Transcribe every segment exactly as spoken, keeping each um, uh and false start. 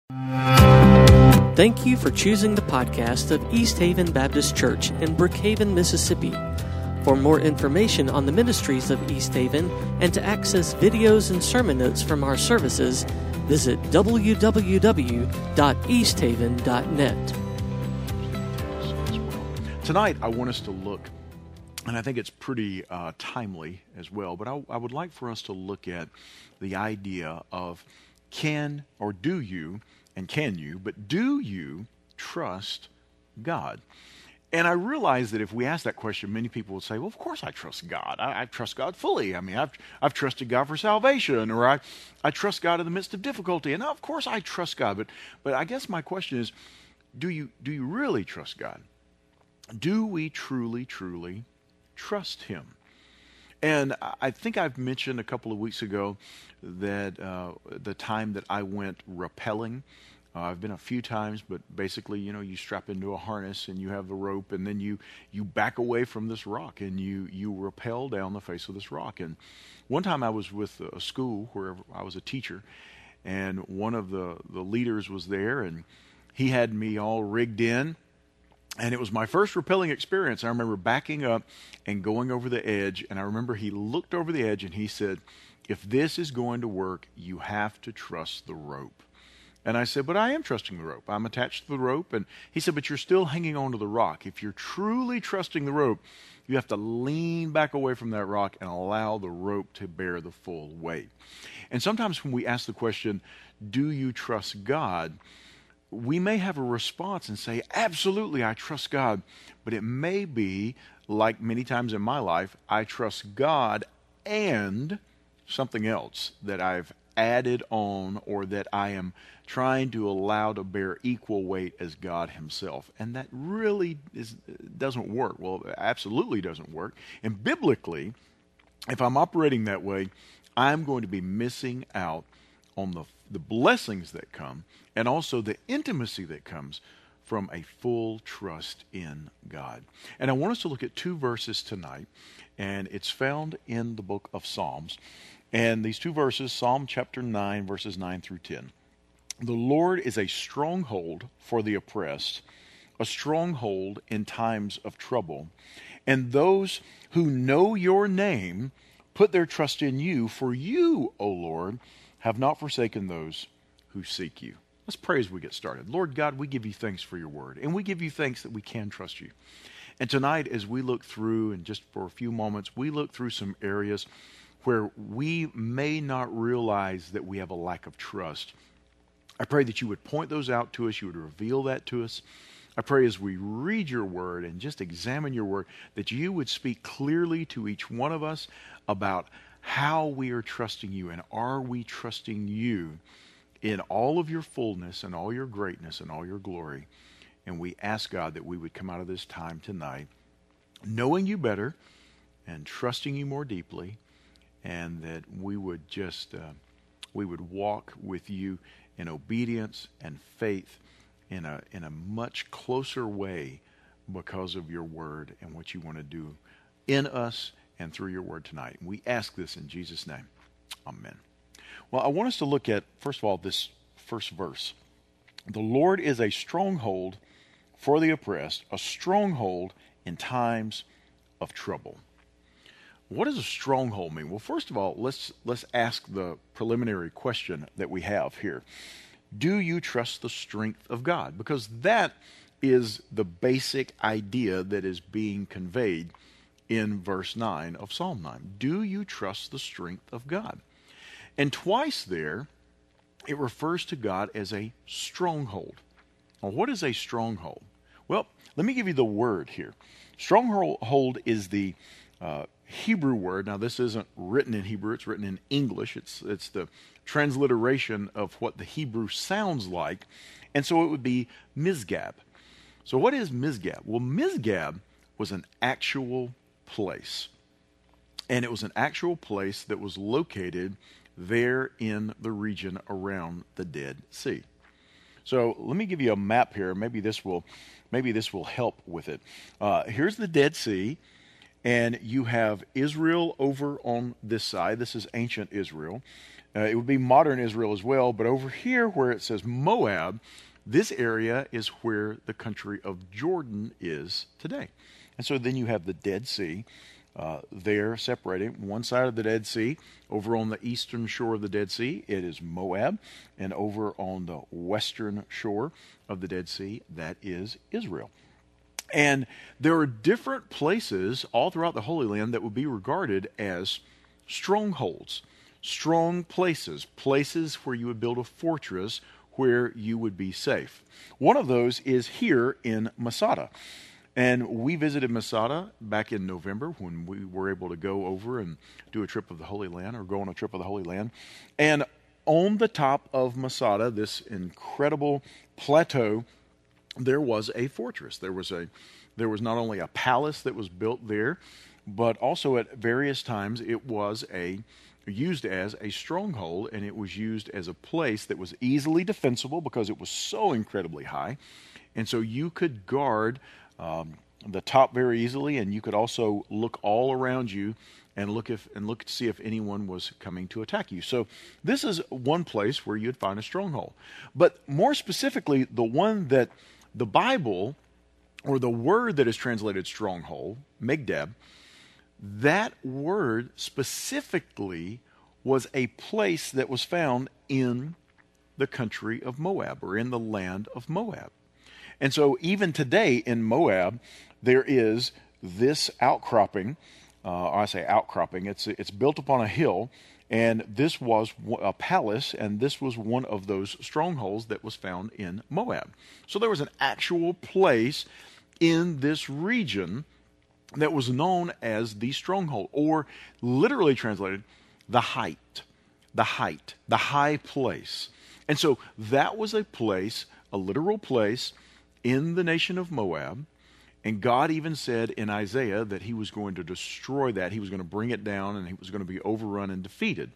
Thank you for choosing the podcast of East Haven Baptist Church in Brookhaven, Mississippi. For more information on the ministries of East Haven and to access videos and sermon notes from our services, visit w w w dot east haven dot net. Tonight, I want us to look, and I think it's pretty uh, timely as well, but I, I would like for us to look at the idea of can or do you, and can you, but do you trust God? And I realize that if we ask that question, many people would say, well, of course I trust God. I, I trust God fully. I mean, I've, I've trusted God for salvation, or I, I trust God in the midst of difficulty. And of course I trust God. But, but I guess my question is, do you, do you really trust God? Do we truly, truly trust Him? And I think I've mentioned a couple of weeks ago that uh, the time that I went rappelling. Uh, I've been a few times, but basically, you know, you strap into a harness and you have the rope, and then you you back away from this rock and you you rappel down the face of this rock. And one time I was with a school where I was a teacher, and one of the, the leaders was there, and he had me all rigged in. And it was my first rappelling experience. I remember backing up and going over the edge, and I remember he looked over the edge and he said, if this is going to work, you have to trust the rope. And I said, but I am trusting the rope. I'm attached to the rope. And he said, but you're still hanging on to the rock. If you're truly trusting the rope, you have to lean back away from that rock and allow the rope to bear the full weight. And sometimes when we ask the question, do you trust God? We may have a response and say, absolutely, I trust God. But it may be, like many times in my life, I trust God and something else that I've added on or that I am trying to allow to bear equal weight as God Himself. And that really is, doesn't work. Well, it absolutely doesn't work. And biblically, if I'm operating that way, I'm going to be missing out on the, the blessings that come and also the intimacy that comes from a full trust in God. And I want us to look at two verses tonight, and it's found in the book of Psalms. And these two verses, Psalm chapter nine, verses nine through ten. The Lord is a stronghold for the oppressed, a stronghold in times of trouble. And those who know your name put their trust in you, for you, O Lord, have not forsaken those who seek you. Let's pray as we get started. Lord God, we give you thanks for your word, and we give you thanks that we can trust you. And tonight, as we look through, and just for a few moments, we look through some areas where we may not realize that we have a lack of trust. I pray that you would point those out to us, you would reveal that to us. I pray as we read your word and just examine your word, that you would speak clearly to each one of us about how we are trusting you, and are we trusting you in all of your fullness and all your greatness and all your glory. And we ask, God, that we would come out of this time tonight knowing you better and trusting you more deeply, and that we would just uh, we would walk with you in obedience and faith in a in a much closer way because of your word and what you want to do in us and through your word tonight. And we ask this in Jesus' name. Amen. Well, I want us to look at, first of all, this first verse. The Lord is a stronghold for the oppressed, a stronghold in times of trouble. What does a stronghold mean? Well, first of all, let's let's ask the preliminary question that we have here. Do you trust the strength of God? Because that is the basic idea that is being conveyed in verse nine of Psalm nine. Do you trust the strength of God? And twice there, it refers to God as a stronghold. Now, what is a stronghold? Well, let me give you the word here. Stronghold is the uh, Hebrew word. Now, this isn't written in Hebrew. It's written in English. It's it's the transliteration of what the Hebrew sounds like. And so it would be Mizgab. So what is Mizgab? Well, Mizgab was an actual place. And it was an actual place that was located there in the region around the Dead Sea. So let me give you a map here. Maybe this will, maybe this will help with it. Uh, here's the Dead Sea, and you have Israel over on this side. This is ancient Israel. Uh, it would be modern Israel as well, but over here where it says Moab, this area is where the country of Jordan is today. And so then you have the Dead Sea uh, there separating one side of the Dead Sea. Over on the eastern shore of the Dead Sea, it is Moab. And over on the western shore of the Dead Sea, that is Israel. And there are different places all throughout the Holy Land that would be regarded as strongholds, strong places, places where you would build a fortress where you would be safe. One of those is here in Masada. And we visited Masada back in November when we were able to go over and do a trip of the Holy Land, or go on a trip of the Holy Land. And on the top of Masada, this incredible plateau, there was a fortress. There was a, there was not only a palace that was built there, but also at various times it was a used as a stronghold, and it was used as a place that was easily defensible because it was so incredibly high. And so you could guard um, the top very easily, and you could also look all around you and look if and look to see if anyone was coming to attack you. So this is one place where you'd find a stronghold. But more specifically, the one that the Bible, or the word that is translated stronghold, Migdab, that word specifically was a place that was found in the country of Moab, or in the land of Moab. And so even today in Moab, there is this outcropping, uh, I say outcropping, it's, it's built upon a hill, and this was a palace, and this was one of those strongholds that was found in Moab. So there was an actual place in this region that was known as the stronghold, or literally translated, the height, the height, the high place. And so that was a place, a literal place in the nation of Moab, and God even said in Isaiah that he was going to destroy that. He was going to bring it down, and he was going to be overrun and defeated.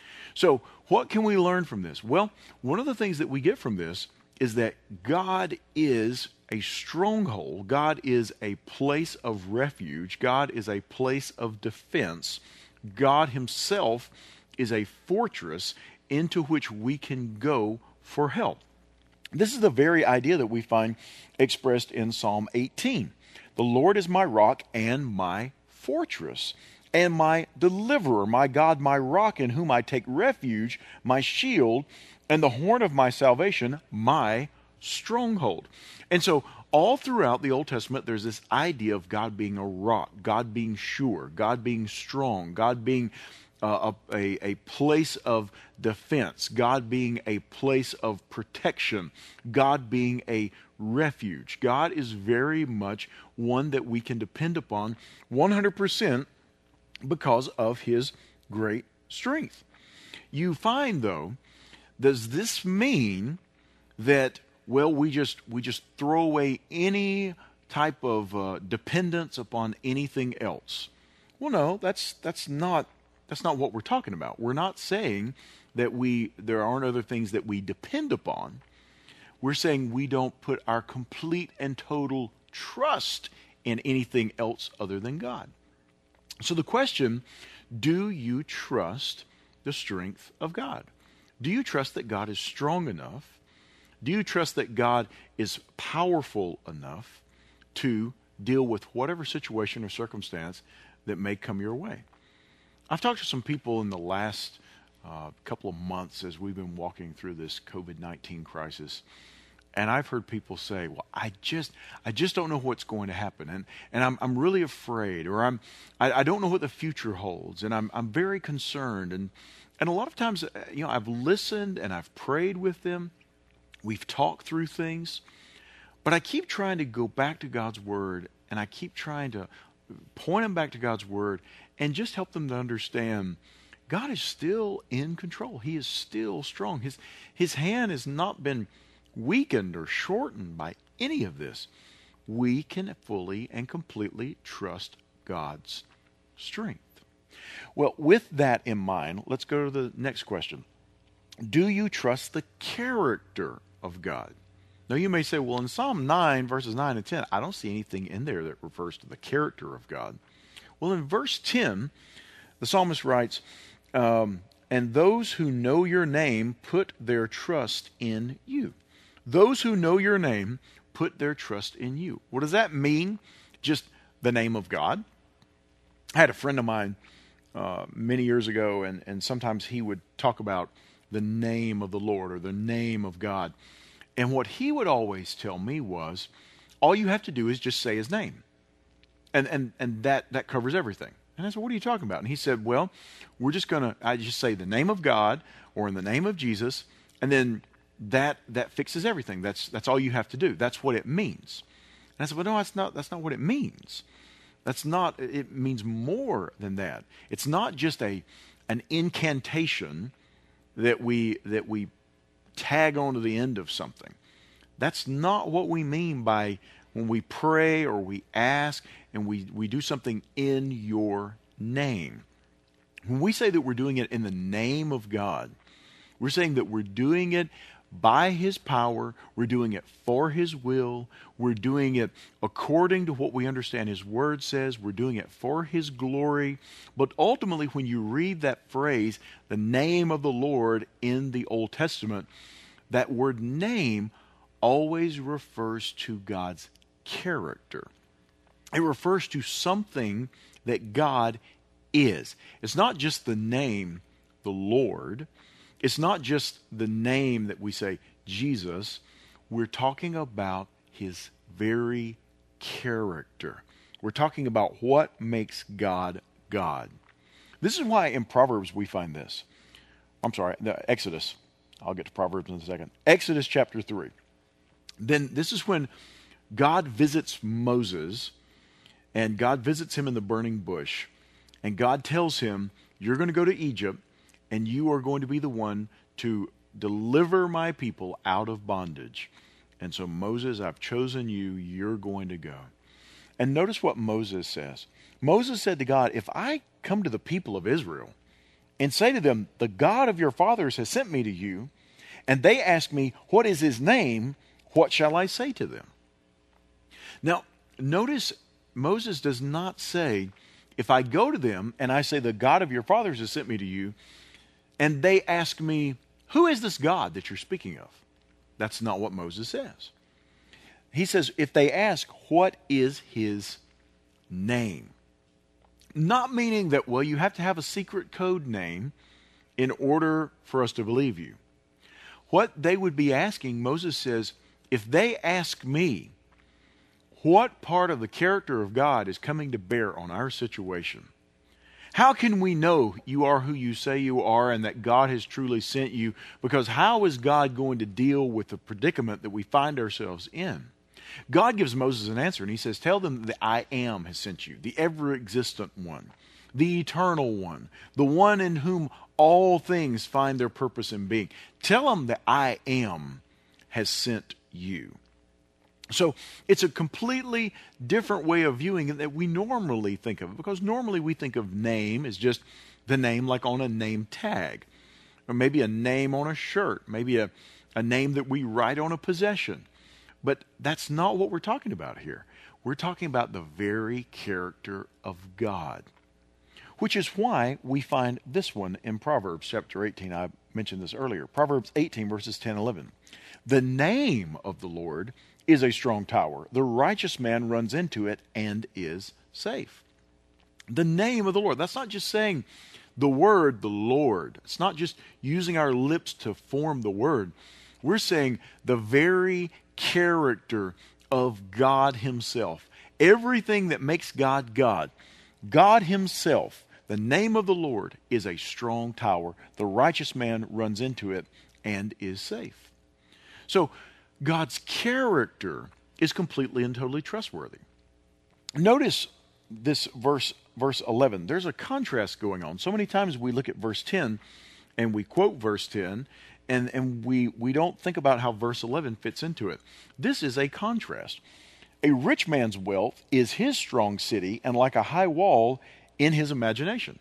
So what can we learn from this? Well, one of the things that we get from this is that God is a stronghold. God is a place of refuge. God is a place of defense. God himself is a fortress into which we can go for help. This is the very idea that we find expressed in Psalm eighteen. The Lord is my rock and my fortress, and my deliverer, my God, my rock, in whom I take refuge, my shield, and the horn of my salvation, my stronghold. And so all throughout the Old Testament, there's this idea of God being a rock, God being sure, God being strong, God being uh, a, a, a place of defense, God being a place of protection, God being a refuge. God is very much one that we can depend upon one hundred percent because of his great strength. You find, though, does this mean that, well, we just we just throw away any type of uh, dependence upon anything else? Well, no, that's that's not that's not what we're talking about. We're not saying that we there aren't other things that we depend upon. We're saying we don't put our complete and total trust in anything else other than God. So the question, do you trust the strength of God? Do you trust that God is strong enough? Do you trust that God is powerful enough to deal with whatever situation or circumstance that may come your way? I've talked to some people in the last uh, couple of months as we've been walking through this covid nineteen crisis, and I've heard people say, "Well, I just, I just don't know what's going to happen, and and I'm, I'm really afraid, or I'm, I, I don't know what the future holds, and I'm, I'm very concerned." And and a lot of times, you know, I've listened and I've prayed with them. We've talked through things, but I keep trying to go back to God's Word, and I keep trying to point them back to God's Word and just help them to understand God is still in control. He is still strong. His, his hand has not been weakened or shortened by any of this. We can fully and completely trust God's strength. Well, with that in mind, let's go to the next question. Do you trust the character of God? Now you may say, well, in Psalm nine, verses nine and ten, I don't see anything in there that refers to the character of God. Well, in verse ten, the psalmist writes, um, and those who know your name put their trust in you. Those who know your name put their trust in you. What does that mean? Just the name of God. I had a friend of mine uh, many years ago, and, and sometimes he would talk about the name of the Lord or the name of God. And what he would always tell me was, all you have to do is just say his name. And and and that, that covers everything. And I said, what are you talking about? And he said, well, we're just going to, I just say the name of God or in the name of Jesus, and then that that fixes everything. That's that's all you have to do. That's what it means. And I said, well, no, that's not, that's not what it means. That's not, it means more than that. It's not just a an incantation that we that we tag onto the end of something. That's not what we mean by when we pray or we ask and we, we do something in your name. When we say that we're doing it in the name of God, we're saying that we're doing it by His power, we're doing it for His will, we're doing it according to what we understand His Word says, we're doing it for His glory. But ultimately, when you read that phrase, the name of the Lord in the Old Testament, that word name always refers to God's character. It refers to something that God is. It's not just the name, the Lord. It's not just the name that we say, Jesus. We're talking about His very character. We're talking about what makes God God. This is why in Proverbs we find this. I'm sorry, the Exodus. I'll get to Proverbs in a second. Exodus chapter three. Then this is when God visits Moses, and God visits him in the burning bush, and God tells him, you're going to go to Egypt, and you are going to be the one to deliver my people out of bondage. And so, Moses, I've chosen you, you're going to go. And notice what Moses says. Moses said to God, if I come to the people of Israel and say to them, the God of your fathers has sent me to you, and they ask me, what is his name? What shall I say to them? Now, notice Moses does not say, if I go to them and I say, the God of your fathers has sent me to you, and they ask me, who is this God that you're speaking of? That's not what Moses says. He says, if they ask, what is his name? Not meaning that, well, you have to have a secret code name in order for us to believe you. What they would be asking, Moses says, if they ask me, what part of the character of God is coming to bear on our situation? How can we know you are who you say you are and that God has truly sent you? Because how is God going to deal with the predicament that we find ourselves in? God gives Moses an answer, and he says, tell them that I am has sent you, the ever-existent one, the eternal one, the one in whom all things find their purpose in being. Tell them that I am has sent you. So it's a completely different way of viewing it that we normally think of, because normally we think of name as just the name like on a name tag, or maybe a name on a shirt, maybe a, a name that we write on a possession. But that's not what we're talking about here. We're talking about the very character of God, which is why we find this one in Proverbs chapter eighteen. I mentioned this earlier. Proverbs eighteen, verses ten and eleven. The name of the Lord is a strong tower. The righteous man runs into it and is safe. The name of the Lord. That's not just saying the word, the Lord. It's not just using our lips to form the word. We're saying the very character of God himself. Everything that makes God God. God himself, the name of the Lord, is a strong tower. The righteous man runs into it and is safe. So, God's character is completely and totally trustworthy. Notice this verse, verse eleven. There's a contrast going on. So many times we look at verse ten and we quote verse ten and, and we, we don't think about how verse eleven fits into it. This is a contrast. A rich man's wealth is his strong city and like a high wall in his imagination.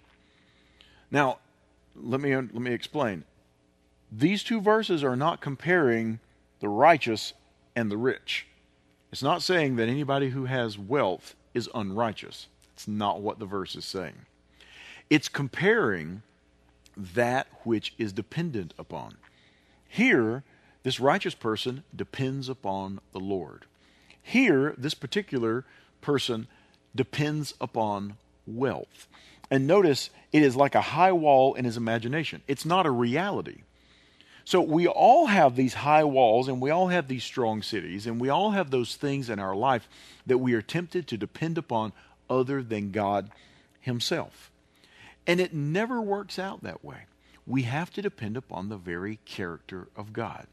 Now, let me, let me explain. These two verses are not comparing the righteous and the rich. It's not saying that anybody who has wealth is unrighteous. It's not what the verse is saying. It's comparing that which is dependent upon. Here, this righteous person depends upon the Lord. Here, this particular person depends upon wealth. And notice, it is like a high wall in his imagination. It's not a reality. So we all have these high walls, and we all have these strong cities, and we all have those things in our life that we are tempted to depend upon other than God himself. And it never works out that way. We have to depend upon the very character of God.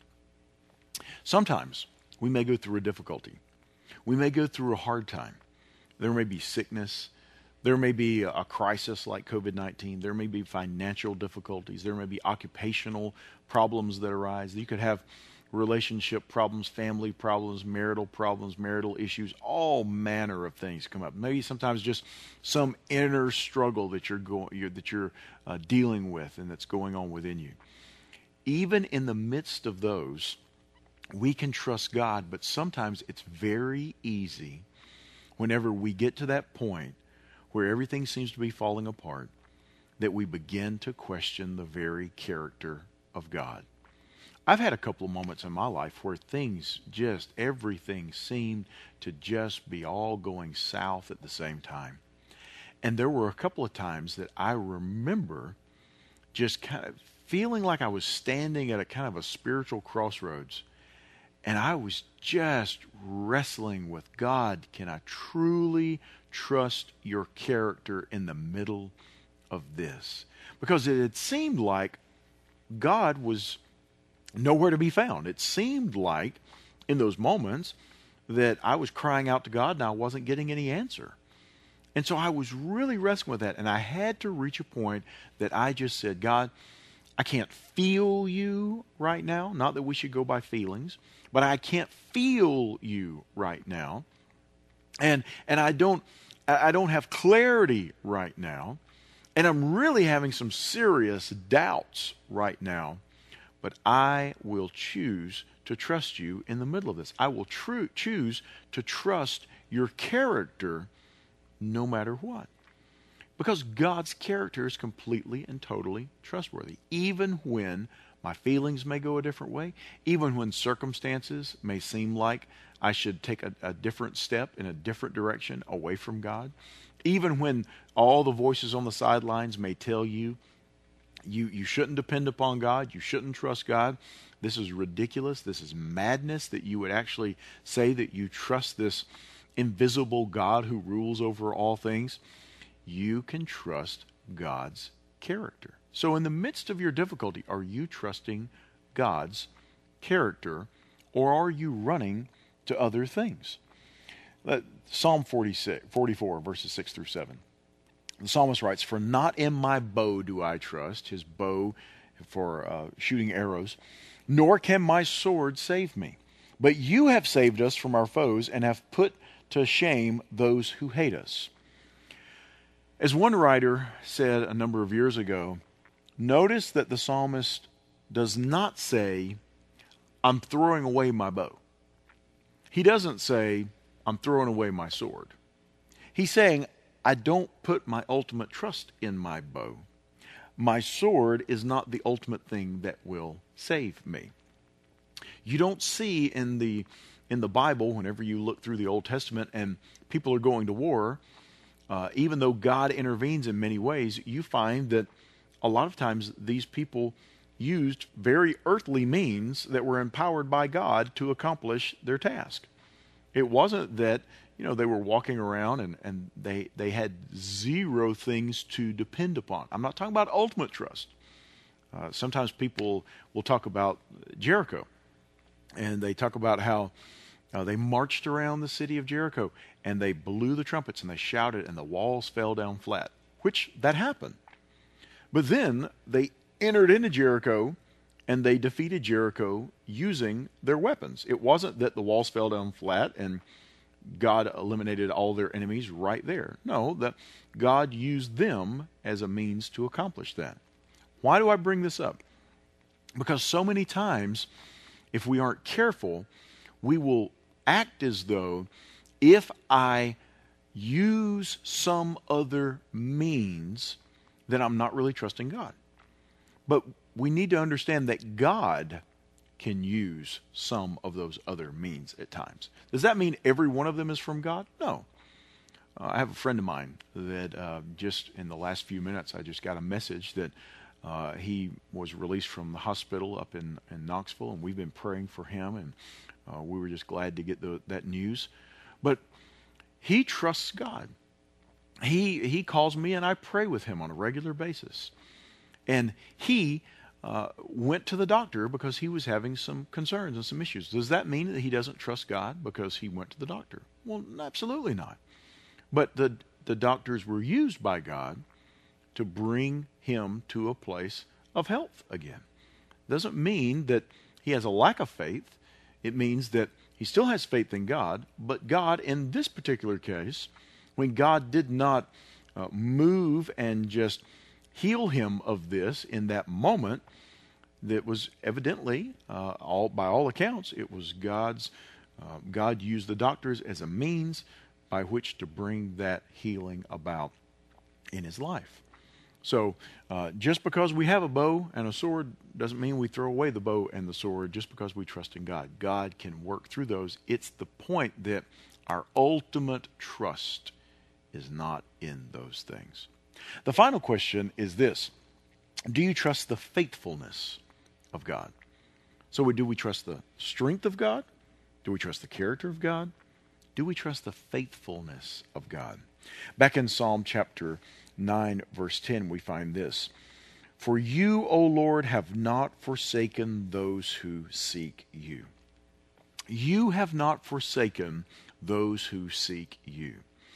Sometimes we may go through a difficulty. We may go through a hard time. There may be sickness. There may be a crisis like covid nineteen. There may be financial difficulties. There may be occupational problems that arise. You could have relationship problems, family problems, marital problems, marital issues, all manner of things come up. Maybe sometimes just some inner struggle that you're going, you're, that you're uh, dealing with and that's going on within you. Even in the midst of those, we can trust God, but sometimes it's very easy whenever we get to that point where everything seems to be falling apart, that we begin to question the very character of God. I've had a couple of moments in my life where things just, everything seemed to just be all going south at the same time. And there were a couple of times that I remember just kind of feeling like I was standing at a kind of a spiritual crossroads. And I was just wrestling with God. Can I truly trust your character in the middle of this? Because it had seemed like God was nowhere to be found. It seemed like in those moments that I was crying out to God and I wasn't getting any answer. And so I was really wrestling with that. And I had to reach a point that I just said, God, I can't feel you right now. Not that we should go by feelings, but I can't feel you right now. And and I don't I don't have clarity right now. And I'm really having some serious doubts right now. But I will choose to trust you in the middle of this. I will tr- choose to trust your character no matter what. Because God's character is completely and totally trustworthy. Even when my feelings may go a different way, even when circumstances may seem like I should take a, a different step in a different direction away from God, even when all the voices on the sidelines may tell you, You you shouldn't depend upon God. You shouldn't trust God. This is ridiculous. This is madness that you would actually say that you trust this invisible God who rules over all things. You can trust God's character. So in the midst of your difficulty, are you trusting God's character, or are you running to other things? Uh, Psalm forty-six, forty-four, verses six through seven. The psalmist writes, "For not in my bow do I trust," his bow for uh, shooting arrows, "nor can my sword save me. But you have saved us from our foes and have put to shame those who hate us." As one writer said a number of years ago, notice that the psalmist does not say, "I'm throwing away my bow." He doesn't say, "I'm throwing away my sword." He's saying, I don't put my ultimate trust in my bow. My sword is not the ultimate thing that will save me. You don't see in the in the Bible, whenever you look through the Old Testament and people are going to war, uh, even though God intervenes in many ways, you find that a lot of times these people used very earthly means that were empowered by God to accomplish their task. It wasn't that You know, they were walking around and, and they, they had zero things to depend upon. I'm not talking about ultimate trust. Uh, sometimes people will talk about Jericho, and they talk about how uh, they marched around the city of Jericho, and they blew the trumpets, and they shouted, and the walls fell down flat, which that happened. But then they entered into Jericho, and they defeated Jericho using their weapons. It wasn't that the walls fell down flat and God eliminated all their enemies right there. No, that God used them as a means to accomplish that. Why do I bring this up? Because so many times, if we aren't careful, we will act as though if I use some other means, then I'm not really trusting God. But we need to understand that God can use some of those other means at times. Does that mean every one of them is from God? No. Uh, I have a friend of mine that uh, just in the last few minutes, I just got a message that uh, he was released from the hospital up in, in Knoxville, and we've been praying for him, and uh, we were just glad to get the, that news. But he trusts God. He, he calls me, and I pray with him on a regular basis. And he uh, went to the doctor because he was having some concerns and some issues. Does that mean that he doesn't trust God because he went to the doctor? Well, absolutely not. But the the doctors were used by God to bring him to a place of health again. Doesn't mean that he has a lack of faith. It means that he still has faith in God, but God, in this particular case, when God did not uh, move and just heal him of this in that moment, that was evidently, uh, all by all accounts, it was God's, uh, God used the doctors as a means by which to bring that healing about in his life. So uh, just because we have a bow and a sword doesn't mean we throw away the bow and the sword just because we trust in God. God can work through those. It's the point that our ultimate trust is not in those things. The final question is this: do you trust the faithfulness of God? So we, do we trust the strength of God? Do we trust the character of God? Do we trust the faithfulness of God? Back in Psalm chapter nine, verse ten, we find this: for you, O Lord, have not forsaken those who seek you. You have not forsaken those who seek you.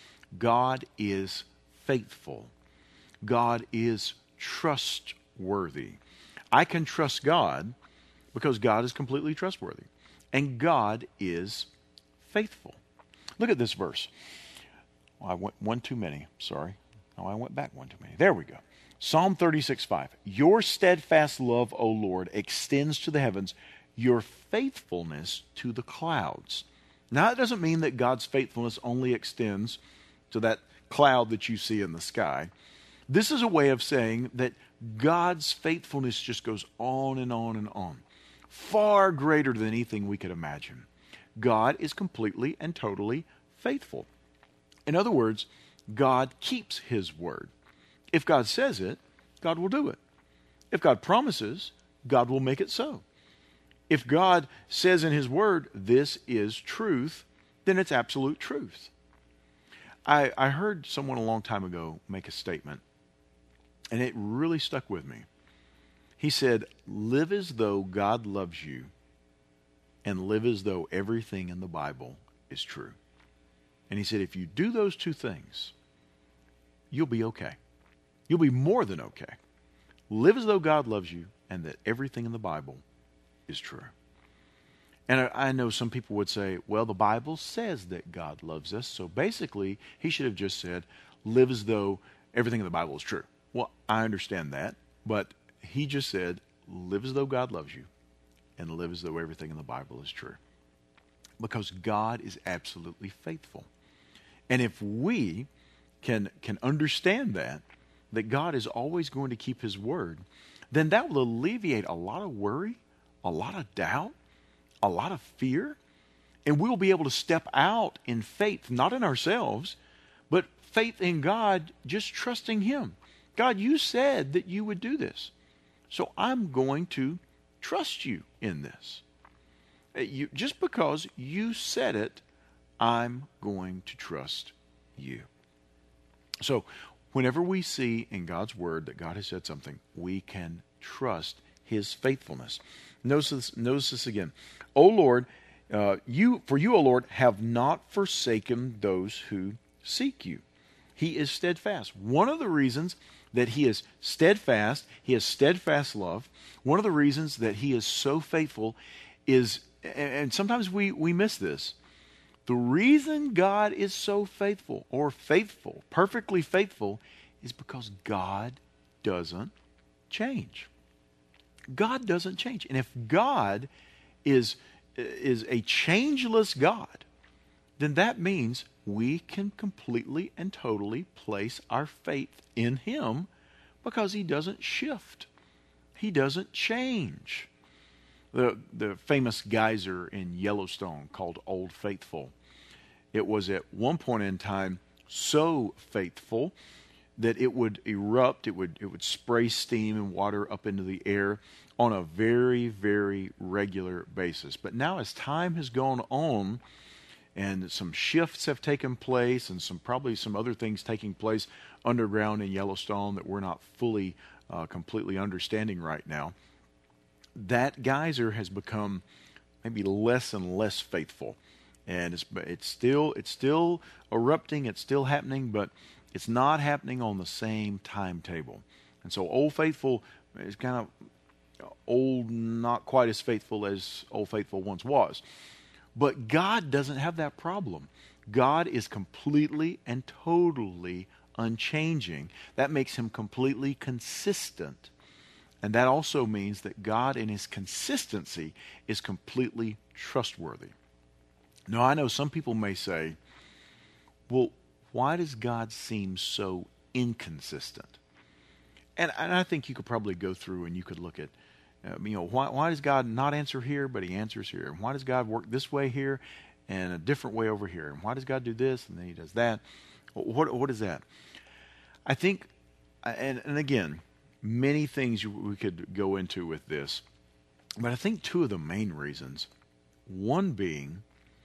God is faithful. God is trustworthy. I can trust God because God is completely trustworthy. And God is faithful. Look at this verse. Well, I went one too many. Sorry. No, I went back one too many. There we go. Psalm thirty-six, five. Your steadfast love, O Lord, extends to the heavens, your faithfulness to the clouds. Now, it doesn't mean that God's faithfulness only extends to that cloud that you see in the sky. This is a way of saying that God's faithfulness just goes on and on and on, far greater than anything we could imagine. God is completely and totally faithful. In other words, God keeps his word. If God says it, God will do it. If God promises, God will make it so. If God says in his word, this is truth, then it's absolute truth. I, I heard someone a long time ago make a statement, and it really stuck with me. He said, live as though God loves you and live as though everything in the Bible is true. And he said, if you do those two things, you'll be okay. You'll be more than okay. Live as though God loves you and that everything in the Bible is true. And I, I know some people would say, well, the Bible says that God loves us, so basically he should have just said, live as though everything in the Bible is true. Well, I understand that, but he just said, live as though God loves you and live as though everything in the Bible is true. Because God is absolutely faithful. And if we can, can understand that, that God is always going to keep his word, then that will alleviate a lot of worry, a lot of doubt, a lot of fear, and we'll be able to step out in faith, not in ourselves, but faith in God, just trusting him. God, you said that you would do this, so I'm going to trust you in this. You, just because you said it, I'm going to trust you. So whenever we see in God's word that God has said something, we can trust his faithfulness. Notice this, notice this again. O Lord, uh, you for you, O Lord, have not forsaken those who seek you. He is steadfast. One of the reasons that he is steadfast, he has steadfast love. One of the reasons that he is so faithful is, and sometimes we, we miss this, the reason God is so faithful, or faithful, perfectly faithful, is because God doesn't change. God doesn't change. And if God is, is a changeless God, then that means we can completely and totally place our faith in him because he doesn't shift. He doesn't change. The, the famous geyser in Yellowstone called Old Faithful, it was at one point in time so faithful that it would erupt, it would, it would spray steam and water up into the air on a very, very regular basis. But now as time has gone on and some shifts have taken place and some probably some other things taking place underground in Yellowstone that we're not fully, uh, completely understanding right now, that geyser has become maybe less and less faithful. And it's, it's still, it's still erupting, it's still happening, but it's not happening on the same timetable. And so Old Faithful is kind of old, not quite as faithful as Old Faithful once was. But God doesn't have that problem. God is completely and totally unchanging. That makes him completely consistent. And that also means that God in his consistency is completely trustworthy. Now, I know some people may say, well, why does God seem so inconsistent? And, and I think you could probably go through and you could look at, uh, you know, why, why does God not answer here, but he answers here? And why does God work this way here and a different way over here? And why does God do this and then he does that? What, what is that? I think, and, and again, many things we could go into with this, but I think two of the main reasons, one being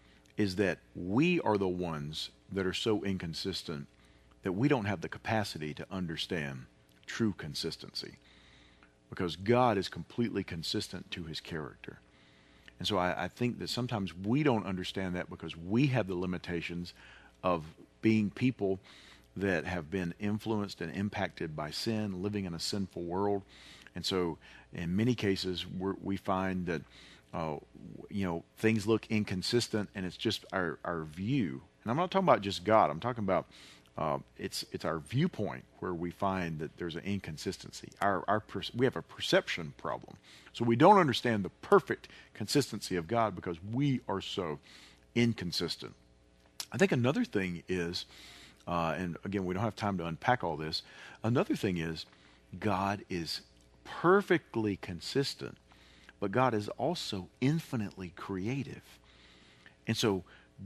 is that we are the ones that are so inconsistent that we don't have the capacity to understand true consistency, because God is completely consistent to his character. And so I, I think that sometimes we don't understand that because we have the limitations of being people that have been influenced and impacted by sin, living in a sinful world. And so in many cases, we're, we find that, uh, you know, things look inconsistent, and it's just our, our view. And I'm not talking about just God. I'm talking about uh, it's it's our viewpoint where we find that there's an inconsistency. Our our per- we have a perception problem. So we don't understand the perfect consistency of God because we are so inconsistent. I think another thing is, Uh, and again, we don't have time to unpack all this. Another thing is, God is perfectly consistent, but God is also infinitely creative. And so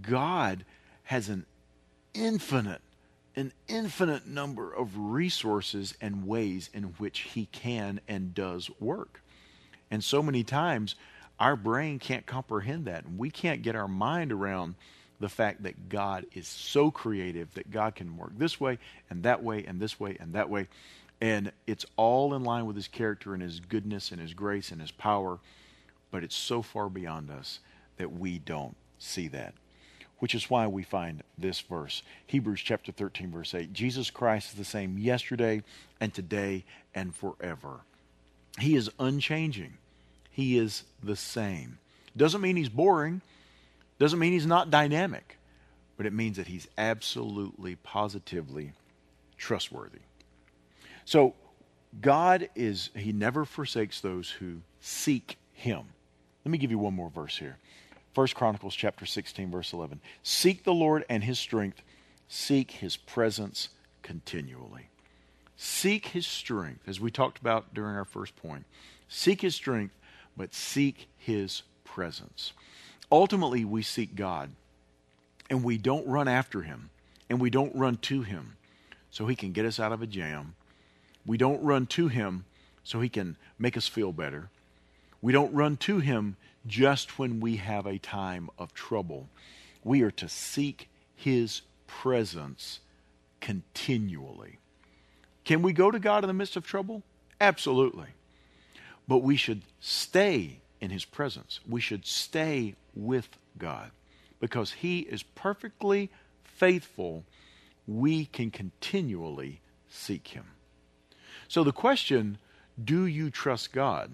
God has an infinite, an infinite number of resources and ways in which he can and does work. And so many times, our brain can't comprehend that, and we can't get our mind around the fact that God is so creative that God can work this way and that way and this way and that way. And it's all in line with his character and his goodness and his grace and his power. But it's so far beyond us that we don't see that. Which is why we find this verse. Hebrews chapter thirteen, verse eight. Jesus Christ is the same yesterday and today and forever. He is unchanging. He is the same. Doesn't mean he's boring. Doesn't mean he's not dynamic, but it means that he's absolutely, positively trustworthy. So God is, he never forsakes those who seek him. Let me give you one more verse here. First Chronicles chapter sixteen, verse eleven. Seek the Lord and his strength. Seek his presence continually. Seek his strength, as we talked about during our first point. Seek his strength, but seek his presence. Ultimately, we seek God, and we don't run after him, and we don't run to him so he can get us out of a jam. We don't run to him so he can make us feel better. We don't run to him just when we have a time of trouble. We are to seek his presence continually. Can we go to God in the midst of trouble? Absolutely. But we should stay in his presence. We should stay with God because he is perfectly faithful. We can continually seek him. So the question, do you trust God?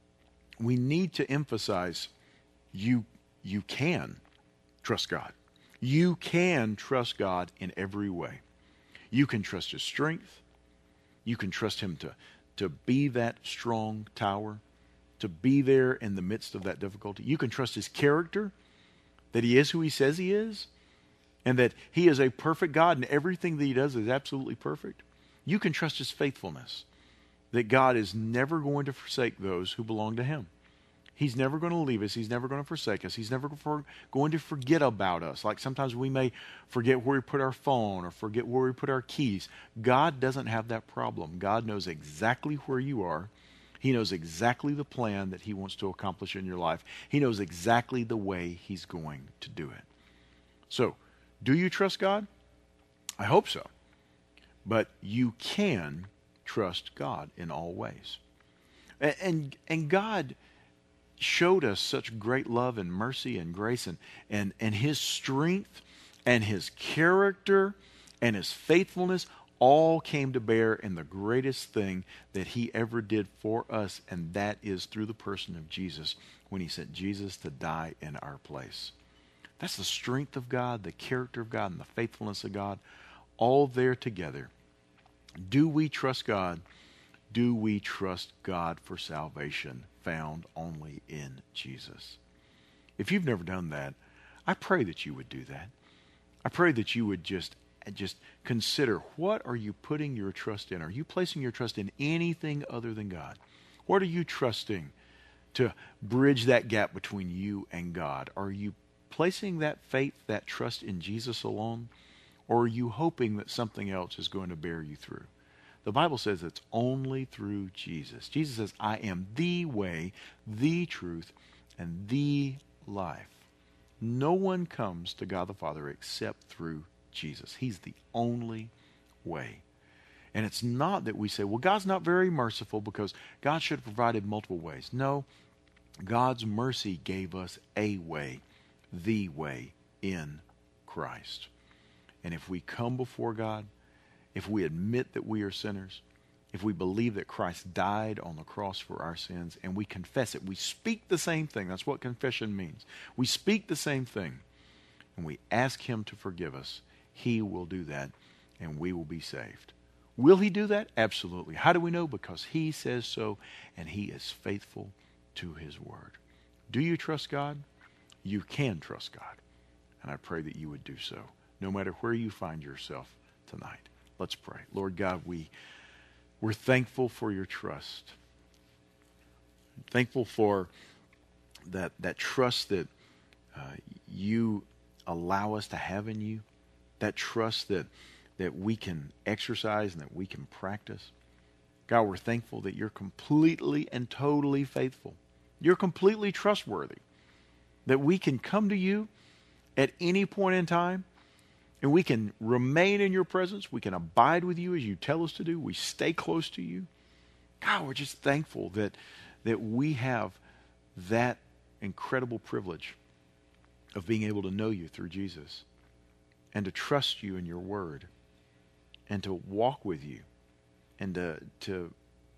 We need to emphasize you, you can trust God. You can trust God in every way. You can trust his strength. You can trust him to, to be that strong tower, to be there in the midst of that difficulty. You can trust his character, that he is who he says he is, and that he is a perfect God and everything that he does is absolutely perfect. You can trust his faithfulness. that God is never going to forsake those who belong to him. He's never going to leave us. He's never going to forsake us. He's never for, going to forget about us. Like sometimes we may forget where we put our phone or forget where we put our keys. God doesn't have that problem. God knows exactly where you are. He knows exactly the plan that he wants to accomplish in your life. He knows exactly the way he's going to do it. So, do you trust God? I hope so. But you can trust God in all ways. And, and, and God showed us such great love and mercy and grace, and, and, and his strength and his character and his faithfulness all came to bear in the greatest thing that he ever did for us, and that is through the person of Jesus, when he sent Jesus to die in our place. That's the strength of God, the character of God, and the faithfulness of God, all there together. Do we trust God? Do we trust God for salvation found only in Jesus? If you've never done that, I pray that you would do that. I pray that you would just, just consider, what are you putting your trust in? Are you placing your trust in anything other than God? What are you trusting to bridge that gap between you and God? Are you placing that faith, that trust in Jesus alone? Or are you hoping that something else is going to bear you through? The Bible says it's only through Jesus. Jesus says, I am the way, the truth, and the life. No one comes to God the Father except through Jesus. He's the only way. And it's not that we say, well, God's not very merciful because God should have provided multiple ways. No, God's mercy gave us a way, the way in Christ. And if we come before God, if we admit that we are sinners, if we believe that Christ died on the cross for our sins, and we confess it, we speak the same thing. That's what confession means. We speak the same thing, and we ask him to forgive us. He will do that, and we will be saved. Will he do that? Absolutely. How do we know? Because he says so, and he is faithful to his word. Do you trust God? You can trust God, and I pray that you would do so, no matter where you find yourself tonight. Let's pray. Lord God, we, we're thankful for your trust. Thankful for that, that trust that uh, you allow us to have in you. That trust that, that we can exercise and that we can practice. God, we're thankful that you're completely and totally faithful. You're completely trustworthy. That we can come to you at any point in time, and we can remain in your presence. We can abide with you as you tell us to do. We stay close to you. God, we're just thankful that, that we have that incredible privilege of being able to know you through Jesus and to trust you in your word and to walk with you and to, to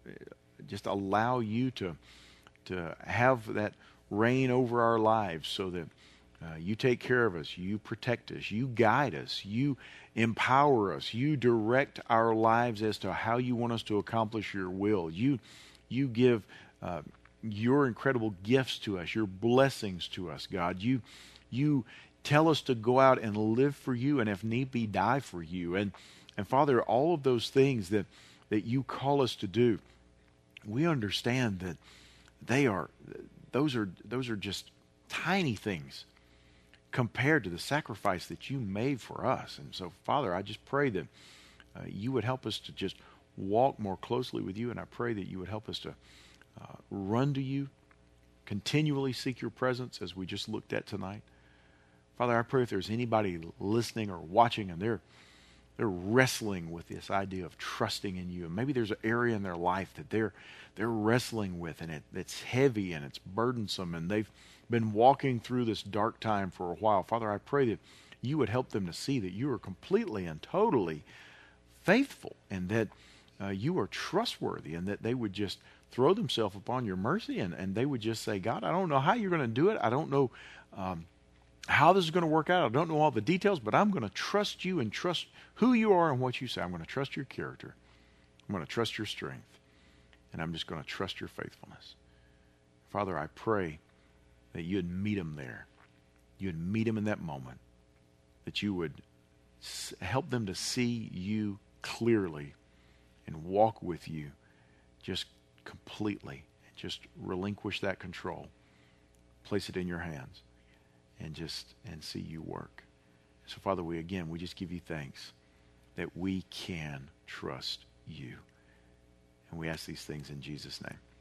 just allow you to, to have that reign over our lives so that Uh, you take care of us. You protect us. You guide us. You empower us. You direct our lives as to how you want us to accomplish your will. You, you give uh, your incredible gifts to us, your blessings to us, God. You, you tell us to go out and live for you, and if need be, die for you. And, and Father, all of those things that, that you call us to do, we understand that they are, those are, those are just tiny things compared to the sacrifice that you made for us. And so, Father, I just pray that uh, you would help us to just walk more closely with you, and I pray that you would help us to uh, run to you, continually seek your presence as we just looked at tonight. Father, I pray if there's anybody listening or watching and they're they're wrestling with this idea of trusting in you, and maybe there's an area in their life that they're they're wrestling with, and it, it's heavy and it's burdensome, and they've been walking through this dark time for a while. Father, I pray that you would help them to see that you are completely and totally faithful, and that uh, you are trustworthy, and that they would just throw themselves upon your mercy, and, and they would just say, God, I don't know how you're going to do it. I don't know um, how this is going to work out. I don't know all the details, but I'm going to trust you and trust who you are and what you say. I'm going to trust your character. I'm going to trust your strength, and I'm just going to trust your faithfulness. Father, I pray that you'd meet them there. You'd meet them in that moment. That you would help them to see you clearly and walk with you just completely, just relinquish that control, place it in your hands, and just and see you work. So, Father, we again, we just give you thanks that we can trust you. And we ask these things in Jesus' name.